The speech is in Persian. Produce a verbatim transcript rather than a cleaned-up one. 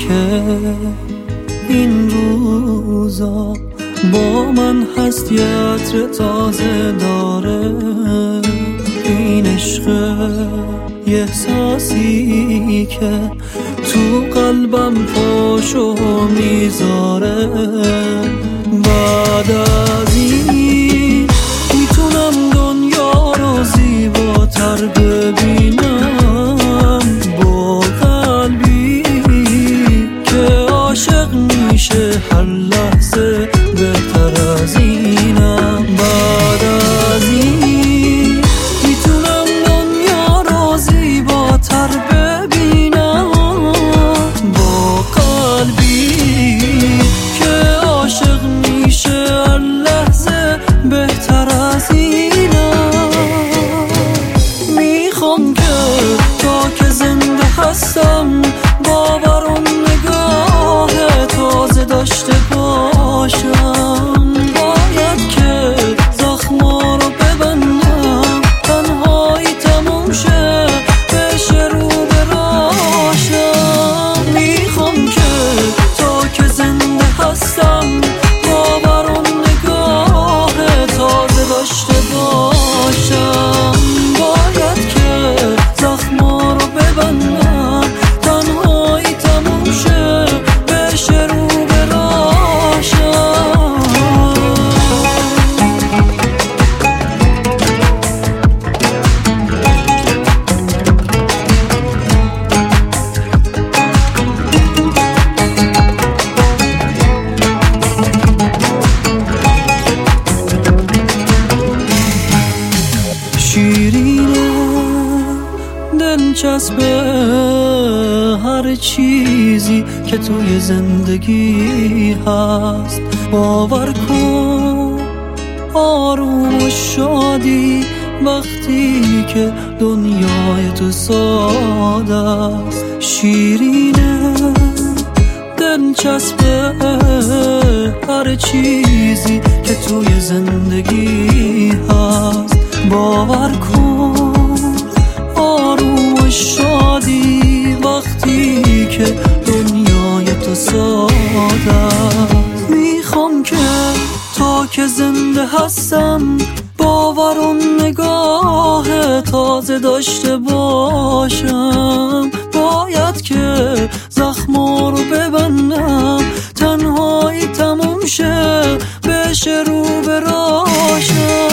که این روزا با من هست، یه عطر تازه داره. این عشق یه احساسی که تو قلبم پاشو میذاره. بعد از این میتونم دنیا رو زیباتر ببینم، با قلبی که عاشق میشه هر لحظه بهتر از اینم. بعد از این میتونم دنیا رو زیباتر ببینم، با قلبی که عاشق میشه هر لحظه بهتر از اینم. میخوام که تا که زنده هستم باورم نگاه تازه داشته باشم. باید که زخما رو ببندم، تنهایی تموم شه بشه رو براشم. میخوام که تا که زنده هستم باورم نگاه تازه داشته باشم. باید که زخما رو ببندم، تنهایی تموم شه بشه رو براشم. شیرینه دلچسبه هر چیزی که توی زندگی هست. باور کن آروم و شادی وقتی که دنیای تو ساده است. شیرینه دلچسبه هر چیزی که توی زندگی هست. باور کن آروم و شادی وقتی که دنیای تو ساده است. میخوام که تا که زنده هستم باورم نگاه تازه داشته باشم. باید که زخما رو ببندم، تنهایی تموم شه بشه رو براشم.